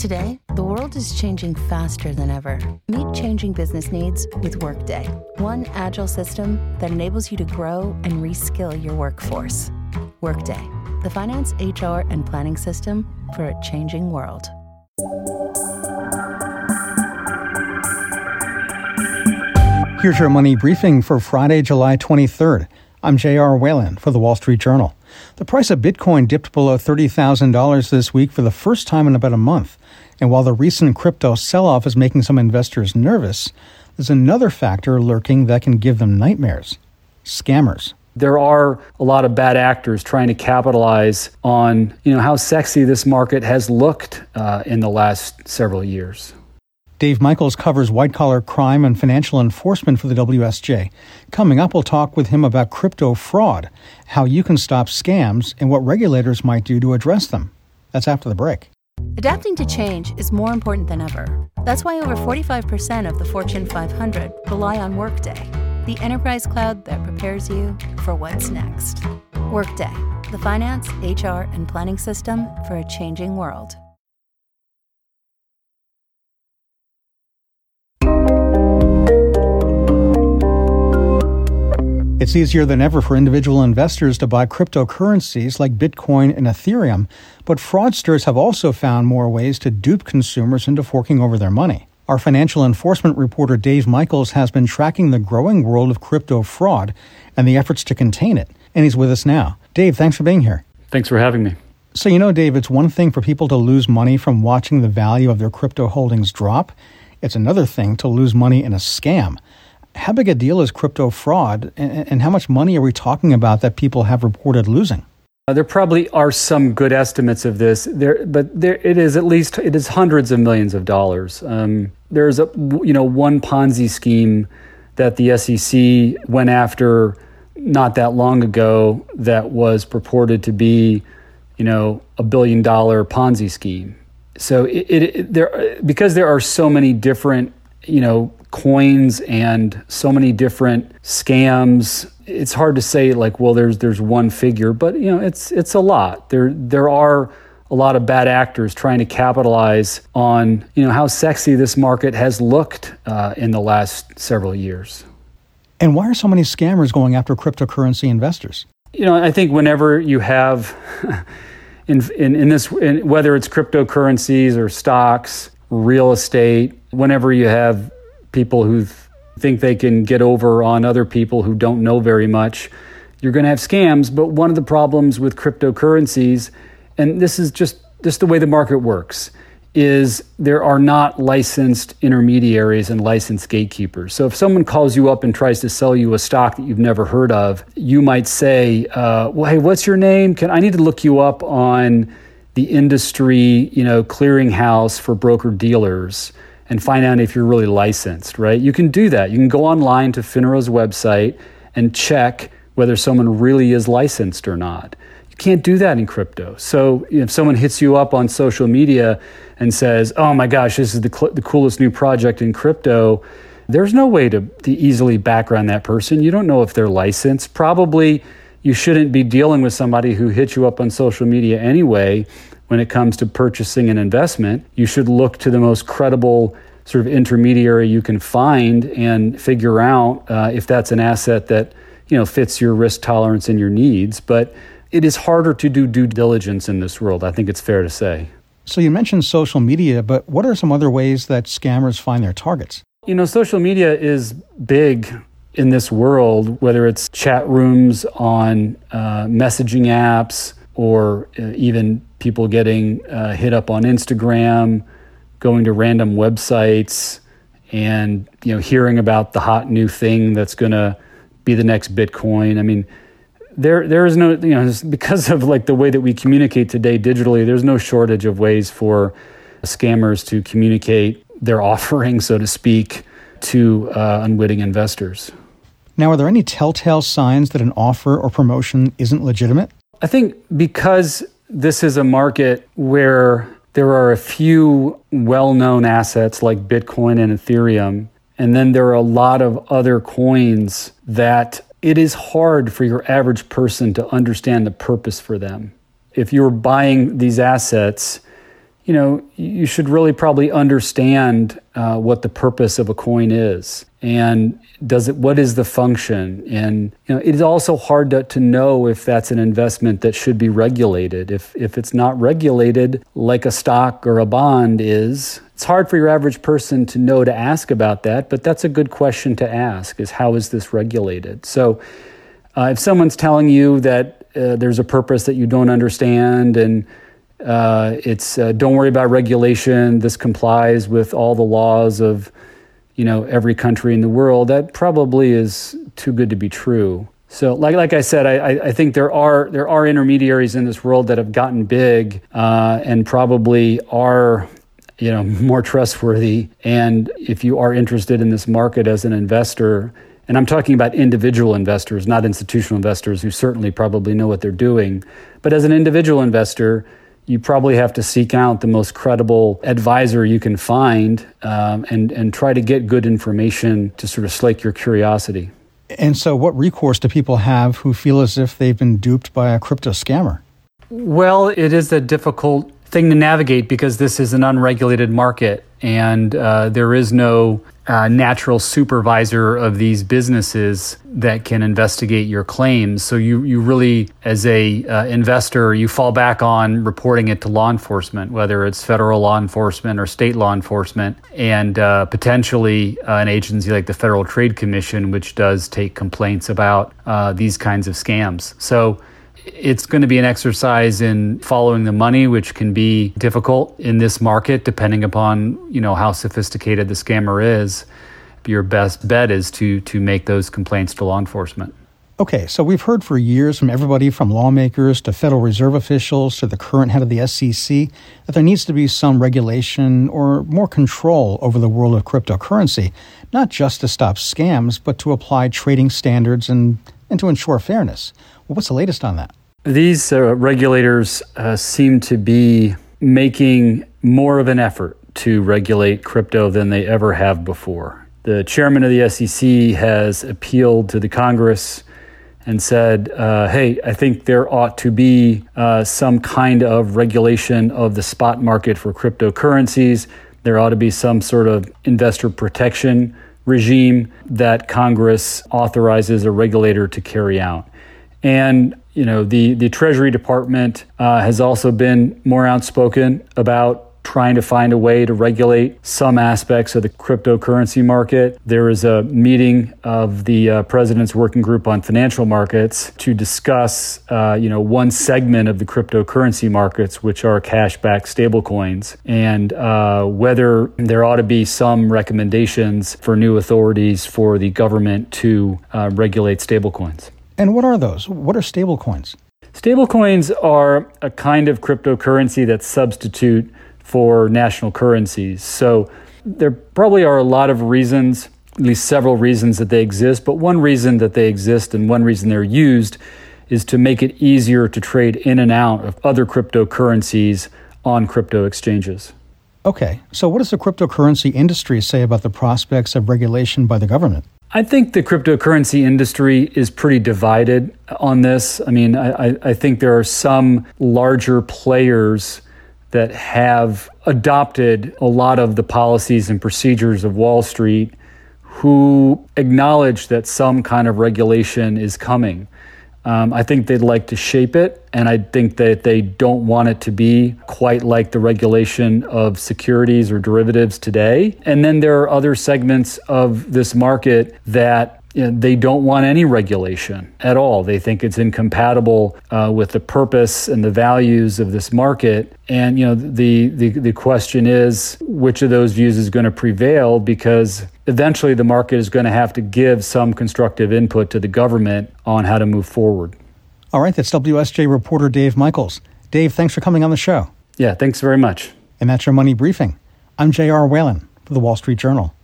Today, the world is changing faster than ever. Meet changing business needs with Workday, one agile system that enables you to grow and reskill your workforce. Workday, the finance, HR, and planning system for a changing world. Here's your money briefing for Friday, July 23rd. I'm J.R. Whalen for the Wall Street Journal. The price of Bitcoin dipped below $30,000 this week for the first time in about a month. And while the recent crypto sell-off is making some investors nervous, there's another factor lurking that can give them nightmares: scammers. There are a lot of bad actors trying to capitalize on, how sexy this market has looked in the last several years. Dave Michaels covers white-collar crime and financial enforcement for the WSJ. Coming up, we'll talk with him about crypto fraud, how you can stop scams, and what regulators might do to address them. That's after the break. Adapting to change is more important than ever. That's why over 45% of the Fortune 500 rely on Workday, the enterprise cloud that prepares you for what's next. Workday, the finance, HR, and planning system for a changing world. It's easier than ever for individual investors to buy cryptocurrencies like Bitcoin and Ethereum, but fraudsters have also found more ways to dupe consumers into forking over their money. Our financial enforcement reporter Dave Michaels has been tracking the growing world of crypto fraud and the efforts to contain it, and he's with us now. Dave, thanks for being here. Thanks for having me. So, Dave, it's one thing for people to lose money from watching the value of their crypto holdings drop. It's another thing to lose money in a scam. How big a deal is crypto fraud, and how much money are we talking about that people have reported losing? There probably are some good estimates of this, but it is hundreds of millions of dollars. There's one Ponzi scheme that the SEC went after not that long ago that was purported to be, $1 billion Ponzi scheme. So because there are so many different, coins and so many different scams, it's hard to say there's one figure, but it's a lot. There are a lot of bad actors trying to capitalize on how sexy this market has looked in the last several years. And why are so many scammers going after cryptocurrency investors? I think whenever you have in whether it's cryptocurrencies or stocks, real estate, whenever you have people who think they can get over on other people who don't know very much, you're going to have scams. But one of the problems with cryptocurrencies, and this is just the way the market works, is there are not licensed intermediaries and licensed gatekeepers. So if someone calls you up and tries to sell you a stock that you've never heard of, you might say, hey, what's your name? I need to look you up on the industry, clearinghouse for broker dealers and find out if you're really licensed, right? You can do that. You can go online to FINRA's website and check whether someone really is licensed or not. You can't do that in crypto. So if someone hits you up on social media and says, oh my gosh, this is the coolest new project in crypto, there's no way to easily background that person. You don't know if they're licensed. Probably you shouldn't be dealing with somebody who hits you up on social media anyway. When it comes to purchasing an investment, you should look to the most credible sort of intermediary you can find and figure out if that's an asset that fits your risk tolerance and your needs. But it is harder to do due diligence in this world, I think it's fair to say. So you mentioned social media, but what are some other ways that scammers find their targets? Social media is big in this world, whether it's chat rooms on messaging apps, or even people getting hit up on Instagram, going to random websites, and hearing about the hot new thing that's going to be the next Bitcoin. I mean, there is no because of the way that we communicate today digitally. There's no shortage of ways for scammers to communicate their offering, so to speak, to unwitting investors. Now, are there any telltale signs that an offer or promotion isn't legitimate? I think because this is a market where there are a few well-known assets like Bitcoin and Ethereum, and then there are a lot of other coins that it is hard for your average person to understand the purpose for them. If you're buying these assets, you should really probably understand what the purpose of a coin is, and what is the function. And it is also hard to know if that's an investment that should be regulated. If it's not regulated like a stock or a bond is, it's hard for your average person to know to ask about that, but that's a good question to ask, is how is this regulated? So if someone's telling you that there's a purpose that you don't understand, and it's don't worry about regulation, this complies with all the laws of every country in the world, that probably is too good to be true. So like I said, I think there are intermediaries in this world that have gotten big and probably are more trustworthy. And if you are interested in this market as an investor, and I'm talking about individual investors, not institutional investors who certainly probably know what they're doing, but as an individual investor, you probably have to seek out the most credible advisor you can find and try to get good information to sort of slake your curiosity. And so what recourse do people have who feel as if they've been duped by a crypto scammer? Well, it is a difficult thing to navigate because this is an unregulated market, and there is no natural supervisor of these businesses that can investigate your claims. So you really, as a investor, you fall back on reporting it to law enforcement, whether it's federal law enforcement or state law enforcement, and potentially an agency like the Federal Trade Commission, which does take complaints about these kinds of scams. So it's going to be an exercise in following the money, which can be difficult in this market, depending upon, how sophisticated the scammer is. Your best bet is to make those complaints to law enforcement. Okay, so we've heard for years from everybody from lawmakers to Federal Reserve officials to the current head of the SEC that there needs to be some regulation or more control over the world of cryptocurrency, not just to stop scams, but to apply trading standards and to ensure fairness. Well, what's the latest on that? These regulators seem to be making more of an effort to regulate crypto than they ever have before. The chairman of the SEC has appealed to the Congress and said, hey, I think there ought to be some kind of regulation of the spot market for cryptocurrencies. There ought to be some sort of investor protection regime that Congress authorizes a regulator to carry out. And, the Treasury Department has also been more outspoken about trying to find a way to regulate some aspects of the cryptocurrency market. There is a meeting of the President's Working Group on Financial Markets to discuss, one segment of the cryptocurrency markets, which are cash-backed stablecoins, and whether there ought to be some recommendations for new authorities for the government to regulate stablecoins. And what are those? What are stablecoins? Stablecoins are a kind of cryptocurrency that substitute for national currencies. So there probably are a lot of reasons, at least several reasons that they exist, but one reason that they exist and one reason they're used is to make it easier to trade in and out of other cryptocurrencies on crypto exchanges. Okay, so what does the cryptocurrency industry say about the prospects of regulation by the government? I think the cryptocurrency industry is pretty divided on this. I mean, I think there are some larger players that have adopted a lot of the policies and procedures of Wall Street who acknowledge that some kind of regulation is coming. I think they'd like to shape it, and I think that they don't want it to be quite like the regulation of securities or derivatives today. And then there are other segments of this market that they don't want any regulation at all. They think it's incompatible with the purpose and the values of this market. And the question is, which of those views is going to prevail? Because eventually the market is going to have to give some constructive input to the government on how to move forward. All right, that's WSJ reporter Dave Michaels. Dave, thanks for coming on the show. Yeah, thanks very much. And that's your Money Briefing. I'm J.R. Whalen for the Wall Street Journal.